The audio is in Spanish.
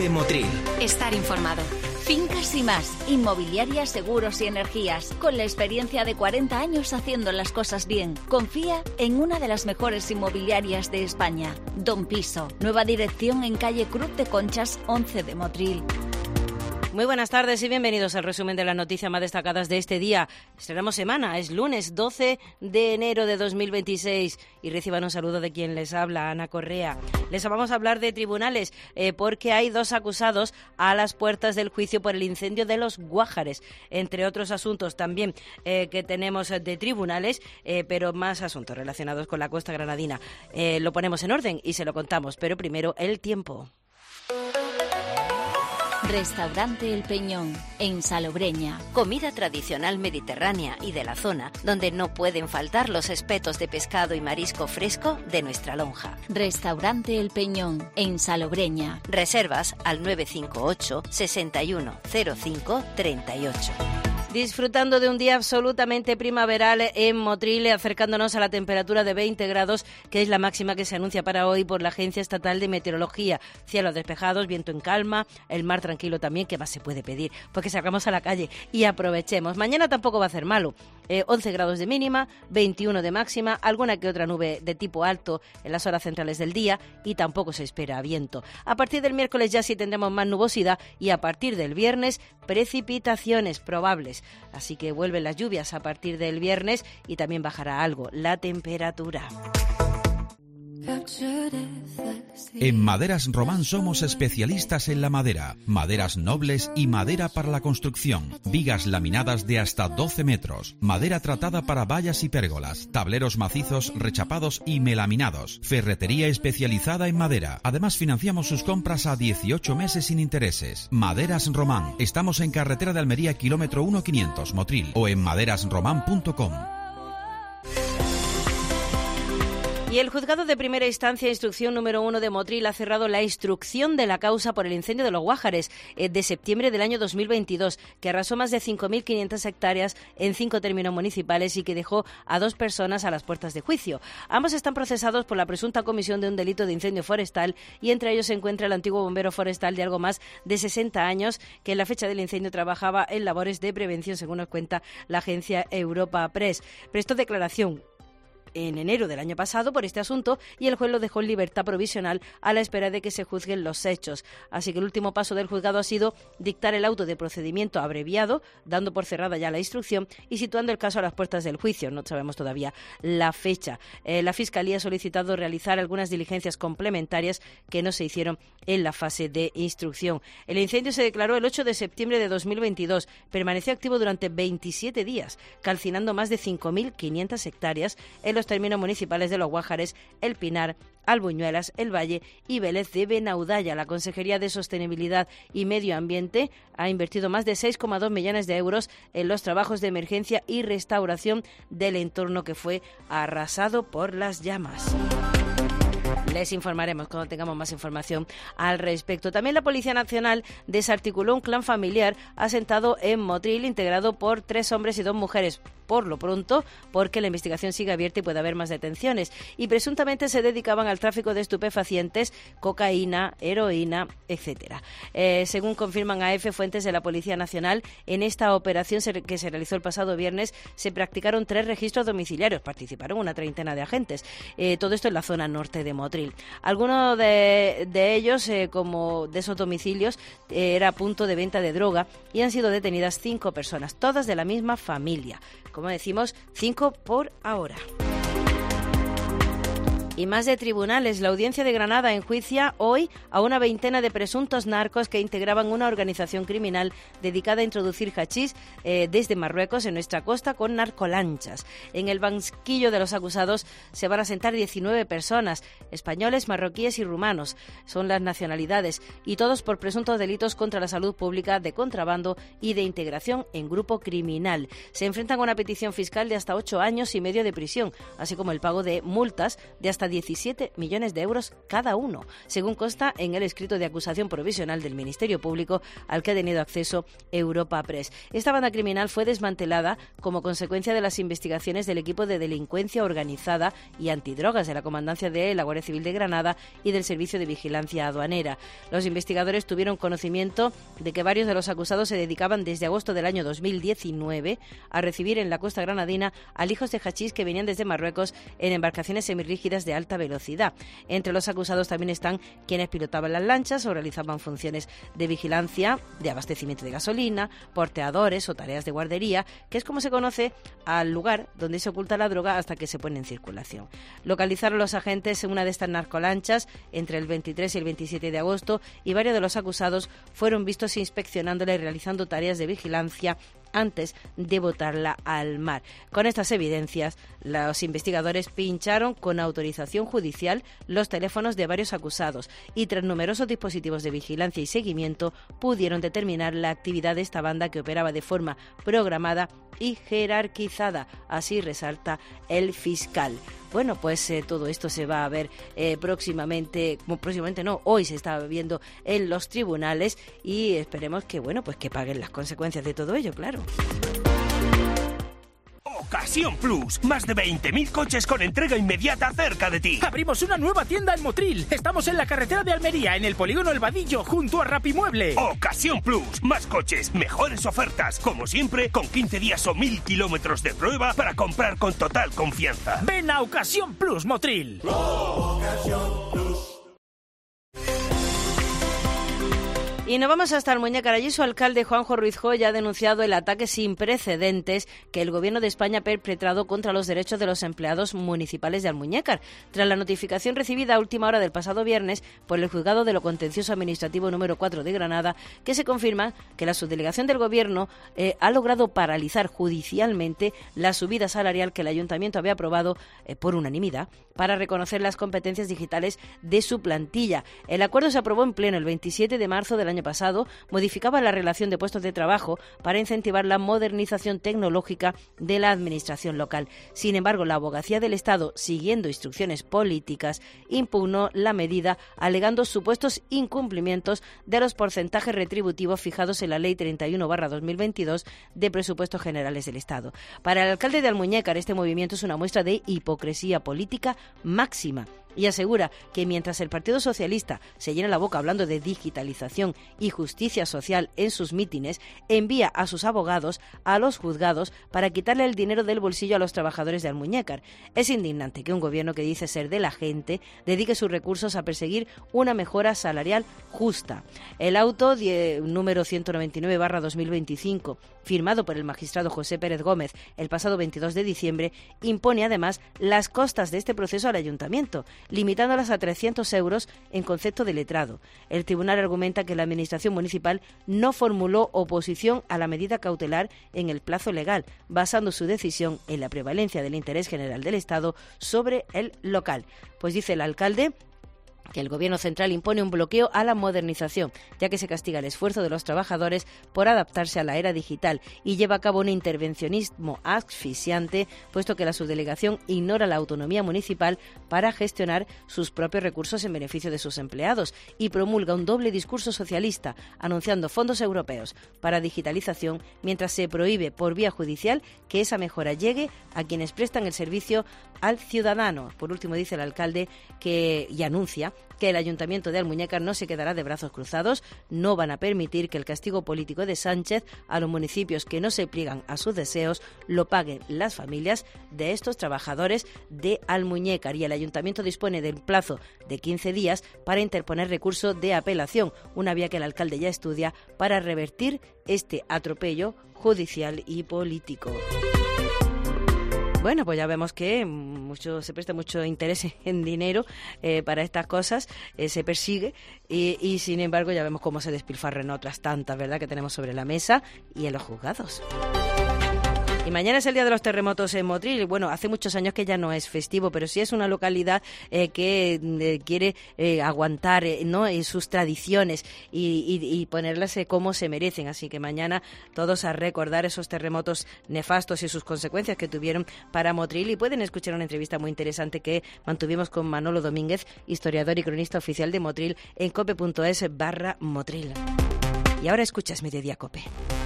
Cope Motril. Estar informado. Fincas y más, inmobiliarias, seguros y energías, con la experiencia de 40 años haciendo las cosas bien. Confía en una de las mejores inmobiliarias de España, Don Piso. Nueva dirección en calle Cruz de Conchas 11 de Motril. Muy buenas tardes y bienvenidos al resumen de las noticias más destacadas de este día. Estrenamos semana, es lunes 12 de enero de 2026 y reciban un saludo de quien les habla, Ana Correa. Les vamos a hablar de tribunales porque hay 2 acusados a las puertas del juicio por el incendio de Los Guájares, entre otros asuntos también que tenemos de tribunales, pero más asuntos relacionados con la costa granadina. Lo ponemos en orden y se lo contamos, pero primero el tiempo. Restaurante El Peñón, en Salobreña. Comida tradicional mediterránea y de la zona, donde no pueden faltar los espetos de pescado y marisco fresco de nuestra lonja. Restaurante El Peñón, en Salobreña. Reservas al 958 61 05 38. Disfrutando de un día absolutamente primaveral en Motril, acercándonos a la temperatura de 20 grados, que es la máxima que se anuncia para hoy por la Agencia Estatal de Meteorología. Cielos despejados, viento en calma, el mar tranquilo también, ¿qué más se puede pedir? Pues que salgamos a la calle y aprovechemos. Mañana tampoco va a hacer malo. 11 grados de mínima, 21 de máxima, alguna que otra nube de tipo alto en las horas centrales del día y tampoco se espera viento. A partir del miércoles ya sí tendremos más nubosidad y a partir del viernes precipitaciones probables. Así que vuelven las lluvias a partir del viernes y también bajará algo la temperatura. En Maderas Román somos especialistas en la madera, maderas nobles y madera para la construcción, vigas laminadas de hasta 12 metros, madera tratada para vallas y pérgolas, tableros macizos, rechapados y melaminados, ferretería especializada en madera. Además financiamos sus compras a 18 meses sin intereses. Maderas Román, estamos en carretera de Almería kilómetro 1500 Motril o en maderasromán.com. Y el juzgado de primera instancia, instrucción número 1 de Motril, ha cerrado la instrucción de la causa por el incendio de Los Guájares de septiembre del año 2022, que arrasó más de 5.500 hectáreas en 5 términos municipales y que dejó a 2 personas a las puertas de juicio. Ambos están procesados por la presunta comisión de un delito de incendio forestal y entre ellos se encuentra el antiguo bombero forestal de algo más de 60 años que en la fecha del incendio trabajaba en labores de prevención, según nos cuenta la agencia Europa Press. Prestó declaración en enero del año pasado por este asunto y el juez lo dejó en libertad provisional a la espera de que se juzguen los hechos. Así que el último paso del juzgado ha sido dictar el auto de procedimiento abreviado, dando por cerrada ya la instrucción y situando el caso a las puertas del juicio. No sabemos todavía la fecha. La Fiscalía ha solicitado realizar algunas diligencias complementarias que no se hicieron en la fase de instrucción. El incendio se declaró el 8 de septiembre de 2022. Permaneció activo durante 27 días, calcinando más de 5.500 hectáreas en los términos municipales de Los Guájares, El Pinar, Albuñuelas, El Valle y Vélez de Benaudalla. La Consejería de Sostenibilidad y Medio Ambiente ha invertido más de 6,2 millones de euros en los trabajos de emergencia y restauración del entorno que fue arrasado por las llamas. Les informaremos cuando tengamos más información al respecto. También la Policía Nacional desarticuló un clan familiar asentado en Motril, integrado por 3 hombres y 2 mujeres. Por lo pronto, porque la investigación sigue abierta y puede haber más detenciones. Y presuntamente se dedicaban al tráfico de estupefacientes, cocaína, heroína, etcétera. Según confirman a EFE fuentes de la Policía Nacional, en esta operación que se realizó el pasado viernes se practicaron 3 registros domiciliarios. Participaron una treintena de agentes. Todo esto en la zona norte de Motril. Algunos de ellos, como de esos domicilios, era punto de venta de droga y han sido detenidas 5 personas, todas de la misma familia. Como decimos, 5 por ahora. Y más de tribunales. La Audiencia de Granada enjuicia hoy a una veintena de presuntos narcos que integraban una organización criminal dedicada a introducir hachís desde Marruecos en nuestra costa con narcolanchas. En el banquillo de los acusados se van a sentar 19 personas, españoles, marroquíes y rumanos. Son las nacionalidades y todos por presuntos delitos contra la salud pública, de contrabando y de integración en grupo criminal. Se enfrentan a una petición fiscal de hasta 8 años y medio de prisión, así como el pago de multas de hasta 17 millones de euros cada uno, según consta en el escrito de acusación provisional del Ministerio Público al que ha tenido acceso Europa Press. Esta banda criminal fue desmantelada como consecuencia de las investigaciones del equipo de delincuencia organizada y antidrogas de la Comandancia de la Guardia Civil de Granada y del Servicio de Vigilancia Aduanera. Los investigadores tuvieron conocimiento de que varios de los acusados se dedicaban desde agosto del año 2019 a recibir en la costa granadina alijos de hachís que venían desde Marruecos en embarcaciones semirrígidas de alta velocidad. Entre los acusados también están quienes pilotaban las lanchas o realizaban funciones de vigilancia, de abastecimiento de gasolina, porteadores o tareas de guardería, que es como se conoce al lugar donde se oculta la droga hasta que se pone en circulación. Localizaron los agentes en una de estas narcolanchas entre el 23 y el 27 de agosto y varios de los acusados fueron vistos inspeccionándola y realizando tareas de vigilancia antes de botarla al mar. Con estas evidencias, los investigadores pincharon con autorización judicial los teléfonos de varios acusados y tras numerosos dispositivos de vigilancia y seguimiento pudieron determinar la actividad de esta banda que operaba de forma programada y jerarquizada, así resalta el fiscal. Bueno, pues todo esto se va a ver hoy se está viendo en los tribunales y esperemos que, bueno, pues que paguen las consecuencias de todo ello, claro. Ocasión Plus, más de 20.000 coches con entrega inmediata cerca de ti. Abrimos una nueva tienda en Motril. Estamos en la carretera de Almería, en el polígono El Vadillo, junto a Rapimueble. Ocasión Plus, más coches, mejores ofertas. Como siempre, con 15 días o 1.000 kilómetros de prueba para comprar con total confianza. Ven a Ocasión Plus Motril. Ocasión Plus. Y nos vamos hasta Almuñécar. Allí su alcalde, Juanjo Ruiz Joya, ha denunciado el ataque sin precedentes que el Gobierno de España ha perpetrado contra los derechos de los empleados municipales de Almuñécar, tras la notificación recibida a última hora del pasado viernes por el Juzgado de lo Contencioso Administrativo número 4 de Granada, que se confirma que la subdelegación del Gobierno ha logrado paralizar judicialmente la subida salarial que el Ayuntamiento había aprobado por unanimidad para reconocer las competencias digitales de su plantilla. El acuerdo se aprobó en pleno el 27 de marzo del año pasado, modificaba la relación de puestos de trabajo para incentivar la modernización tecnológica de la administración local. Sin embargo, la Abogacía del Estado, siguiendo instrucciones políticas, impugnó la medida alegando supuestos incumplimientos de los porcentajes retributivos fijados en la Ley 31/2022 de Presupuestos Generales del Estado. Para el alcalde de Almuñécar, este movimiento es una muestra de hipocresía política máxima y asegura que mientras el Partido Socialista se llena la boca hablando de digitalización y justicia social en sus mítines, envía a sus abogados a los juzgados para quitarle el dinero del bolsillo a los trabajadores de Almuñécar. Es indignante que un gobierno que dice ser de la gente dedique sus recursos a perseguir una mejora salarial justa. El auto número 199/2025, firmado por el magistrado José Pérez Gómez el pasado 22 de diciembre, impone además las costas de este proceso al Ayuntamiento, limitándolas a 300 euros en concepto de letrado. El tribunal argumenta que la Administración municipal no formuló oposición a la medida cautelar en el plazo legal, basando su decisión en la prevalencia del interés general del Estado sobre el local. Pues dice el alcalde que el Gobierno central impone un bloqueo a la modernización, ya que se castiga el esfuerzo de los trabajadores por adaptarse a la era digital y lleva a cabo un intervencionismo asfixiante, puesto que la subdelegación ignora la autonomía municipal para gestionar sus propios recursos en beneficio de sus empleados y promulga un doble discurso socialista, anunciando fondos europeos para digitalización, mientras se prohíbe por vía judicial que esa mejora llegue a quienes prestan el servicio al ciudadano. Por último, dice el alcalde y anuncia que el Ayuntamiento de Almuñécar no se quedará de brazos cruzados, no van a permitir que el castigo político de Sánchez a los municipios que no se pliegan a sus deseos lo paguen las familias de estos trabajadores de Almuñécar. Y el Ayuntamiento dispone del plazo de 15 días para interponer recurso de apelación, una vía que el alcalde ya estudia para revertir este atropello judicial y político. Bueno, pues ya vemos que se presta mucho interés en dinero para estas cosas, se persigue y sin embargo ya vemos cómo se despilfarran otras tantas, ¿verdad?, que tenemos sobre la mesa y en los juzgados. Y mañana es el Día de los Terremotos en Motril. Bueno, hace muchos años que ya no es festivo, pero sí es una localidad que quiere aguantar ¿no? sus tradiciones y ponerlas como se merecen. Así que mañana todos a recordar esos terremotos nefastos y sus consecuencias que tuvieron para Motril. Y pueden escuchar una entrevista muy interesante que mantuvimos con Manolo Domínguez, historiador y cronista oficial de Motril, en cope.es/Motril. Y ahora escuchas Mediodía Cope.